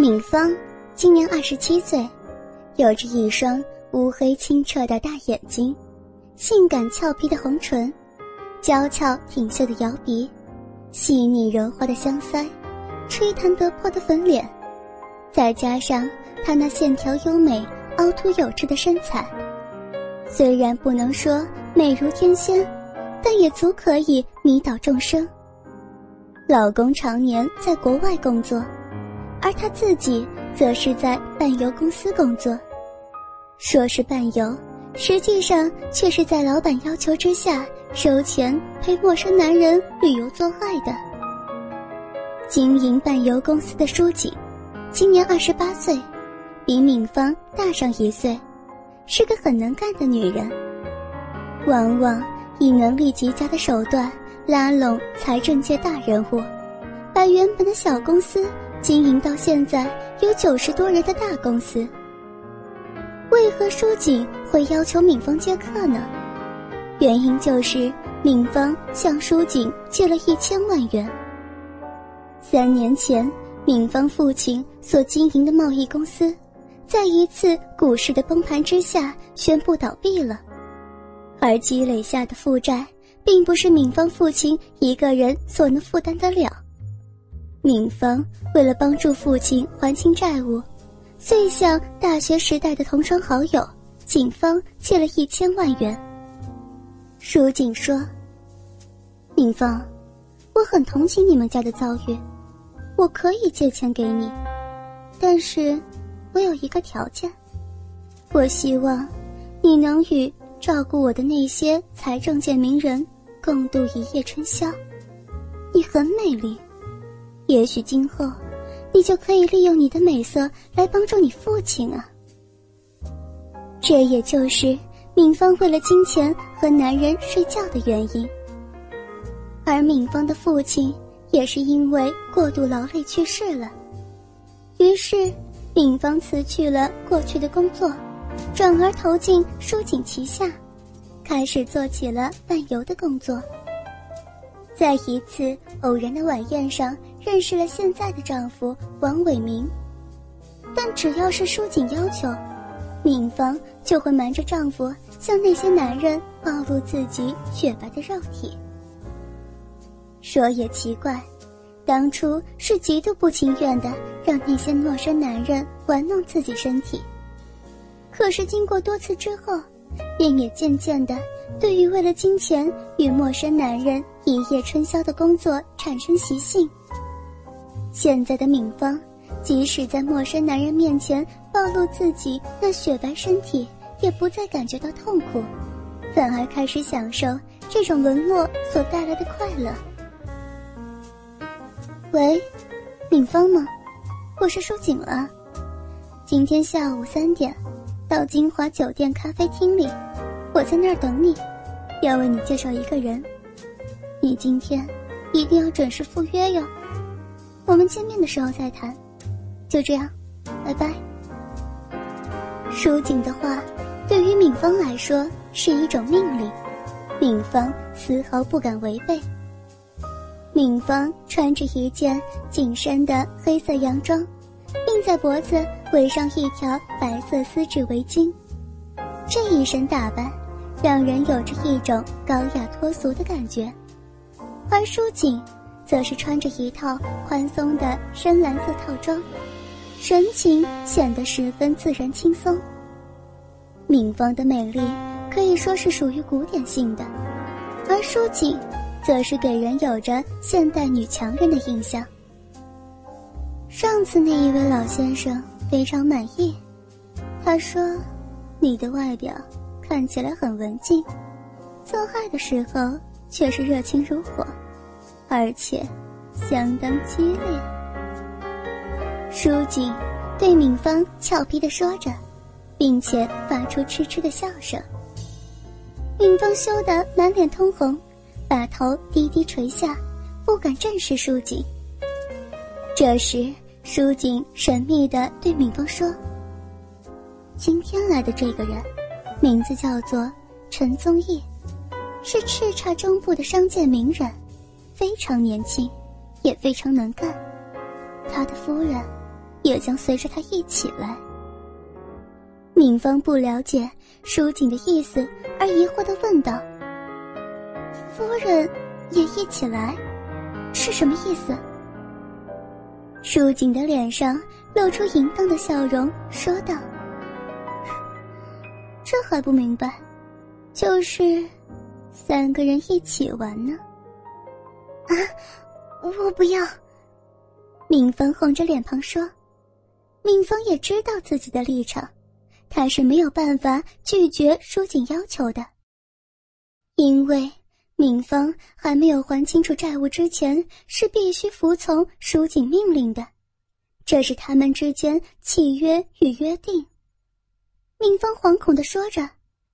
闵芳今年27岁，有着一双乌黑清澈的大眼睛，性感俏皮的红唇，娇俏挺秀的摇鼻，细腻柔滑的香腮，吹弹得破的粉脸，再加上她那线条优美凹凸有致的身材，虽然不能说美如天仙，但也足可以迷倒众生。老公常年在国外工作，而她自己则是在伴游公司工作。说是伴游，实际上却是在老板要求之下收钱陪陌生男人旅游做爱的。经营伴游公司的书锦今年28岁，比闵芳大上1岁，是个很能干的女人，往往以能力极佳的手段拉拢财政界大人物，把原本的小公司经营到现在有90多人的大公司。为何书锦会要求闵芳接客呢？原因就是闵芳向书锦借了1000万元。3年前，闵芳父亲所经营的贸易公司在一次股市的崩盘之下宣布倒闭了，而积累下的负债并不是闵芳父亲一个人所能负担得了。闵芳为了帮助父亲还清债务，遂向大学时代的同窗好友景芳借了1000万元。书锦说：闵芳，我很同情你们家的遭遇，我可以借钱给你，但是我有一个条件，我希望你能与照顾我的那些财政界名人共度一夜春宵。你很美丽，也许今后你就可以利用你的美色来帮助你父亲啊。这也就是闵芳为了金钱和男人睡觉的原因。而闵芳的父亲也是因为过度劳累去世了，于是闵芳辞去了过去的工作，转而投进书锦旗下，开始做起了伴游的工作。在一次偶然的晚宴上认识了现在的丈夫王伟明，但只要是书锦要求，闵芳就会瞒着丈夫向那些男人暴露自己雪白的肉体。说也奇怪，当初是极度不情愿的让那些陌生男人玩弄自己身体，可是经过多次之后，便也渐渐的对于为了金钱与陌生男人一夜春宵的工作产生习性。现在的闵芳即使在陌生男人面前暴露自己那雪白身体，也不再感觉到痛苦，反而开始享受这种沦落所带来的快乐。喂，闵芳吗？我是书锦啊，今天下午3点到金华酒店咖啡厅里，我在那儿等你，要为你介绍一个人，你今天一定要准时赴约哟，我们见面的时候再谈，就这样，拜拜。书锦的话对于闵芳来说是一种命令，闵芳丝毫不敢违背。闵芳穿着一件紧身的黑色洋装，并在脖子围上一条白色丝质围巾，这一身打扮让人有着一种高雅脱俗的感觉。而书锦则是穿着一套宽松的深蓝色套装，神情显得十分自然轻松。闵芳的美丽可以说是属于古典性的，而书锦则是给人有着现代女强人的印象。上次那一位老先生非常满意，他说你的外表看起来很文静，做爱的时候却是热情如火，而且相当激烈。书锦对闵芳俏皮地说着，并且发出痴痴的笑声。闵芳羞得满脸通红，把头低低垂下，不敢正视书锦。这时书锦神秘地对闵芳说，今天来的这个人名字叫做陈宗义，是叱咤中部的商界名人，非常年轻，也非常能干。他的夫人也将随着他一起来。敏芳不了解舒锦的意思，而疑惑地问道：夫人也一起来，是什么意思？舒锦的脸上露出淫荡的笑容，说道：这还不明白，就是3个人一起玩呢。啊，我不要。敏芳红着脸庞说。敏芳也知道自己的立场，她是没有办法拒绝舒锦要求的，因为敏芳还没有还清楚债务之前，是必须服从舒锦命令的，这是他们之间契约与约定。敏芳惶恐地说着：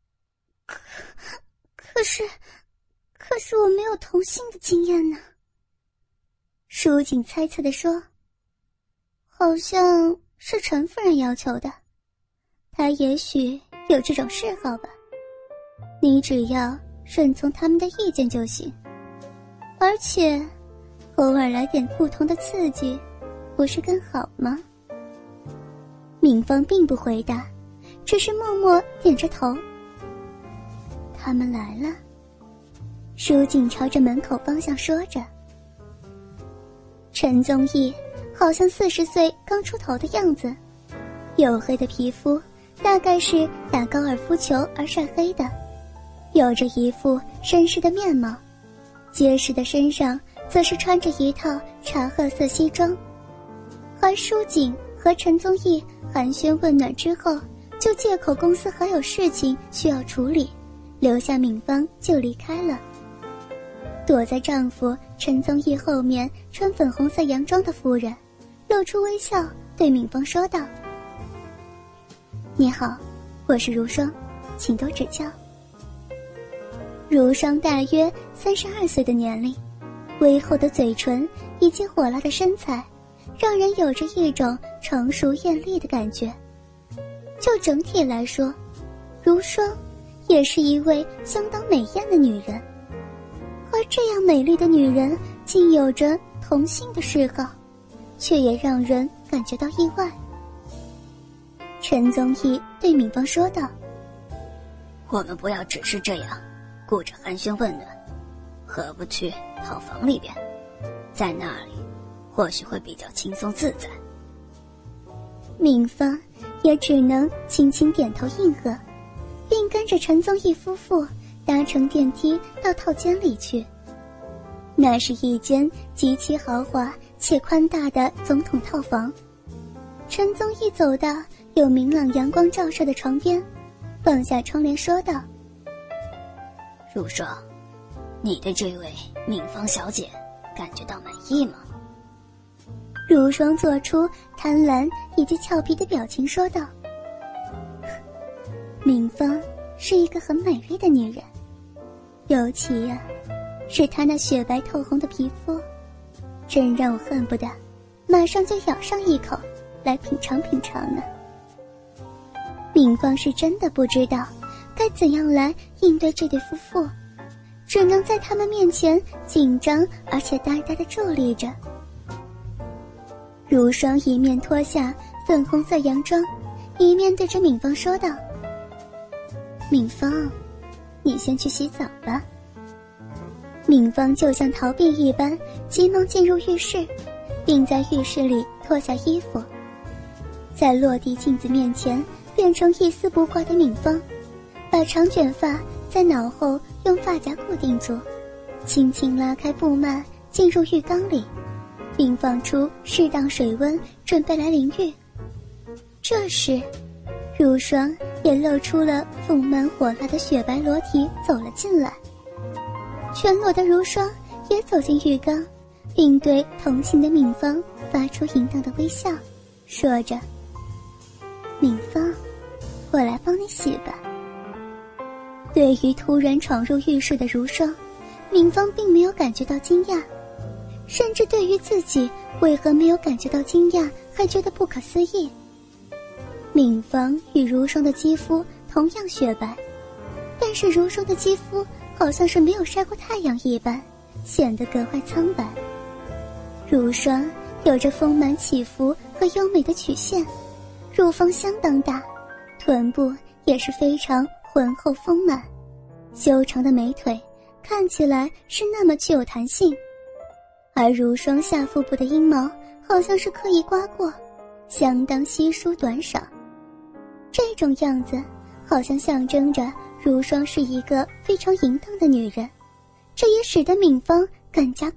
可是我没有同性的经验呢。舒锦猜测地说：好像是陈夫人要求的，她也许有这种嗜好吧，你只要顺从他们的意见就行，而且偶尔来点不同的刺激，不是更好吗？敏芳并不回答，只是默默点着头。他们来了。舒锦朝着门口方向说着。陈宗义好像40岁刚出头的样子，黝黑的皮肤大概是打高尔夫球而晒黑的，有着一副绅士的面貌，结实的身上则是穿着一套茶褐色西装。而舒锦和陈宗义寒暄问暖之后，就借口公司还有事情需要处理，留下敏芳就离开了。躲在丈夫陈宗义后面穿粉红色洋装的夫人露出微笑，对敏芳说道：你好，我是如霜，请多指教。如霜大约32岁的年龄，微厚的嘴唇以及火辣的身材，让人有着一种成熟艳丽的感觉。就整体来说，如霜也是一位相当美艳的女人，而这样美丽的女人竟有着同性的嗜好，却也让人感觉到意外。陈宗义对敏芳说道： 我们不要只是这样顾着寒暄问暖，何不去套房里边，在那里或许会比较轻松自在。 敏芳也只能轻轻点头应和，并跟着陈宗义夫妇搭乘电梯到套间里去。那是一间极其豪华且宽大的总统套房。陈宗义走到有明朗阳光照射的床边，放下窗帘说道： 如霜，你对这位敏芳小姐感觉到满意吗？ 如霜做出贪婪以及俏皮的表情说道：敏芳是一个很美丽的女人，尤其是她那雪白透红的皮肤，真让我恨不得马上就咬上一口来品尝品尝呢。敏芳是真的不知道该怎样来应对这对夫妇，只能在他们面前紧张而且呆呆地伫立着。如霜一面脱下粉红色洋装，一面对着敏芳说道：敏芳，你先去洗澡吧。敏芳就像逃避一般，急忙进入浴室，并在浴室里脱下衣服。在落地镜子面前变成一丝不挂的敏芳，把长卷发在脑后用发夹固定住，轻轻拉开布幔进入浴缸里，并放出适当水温，准备来淋浴。这时如霜也露出了丰满火辣的雪白裸体走了进来。全裸的如霜也走进浴缸，并对同行的敏芳发出淫荡的微笑，说着：敏芳，我来帮你洗吧。对于突然闯入浴室的如霜，敏芳并没有感觉到惊讶，甚至对于自己为何没有感觉到惊讶还觉得不可思议。敏芳与如霜的肌肤同样雪白，但是如霜的肌肤好像是没有晒过太阳一般，显得格外苍白。如霜有着丰满起伏和优美的曲线，乳房相当大，臀部也是非常浑厚丰满，修长的美腿看起来是那么具有弹性，而如霜下腹部的阴毛好像是刻意刮过，相当稀疏短少。这种样子好像象征着如霜是一个非常淫荡的女人，这也使得闵芳更加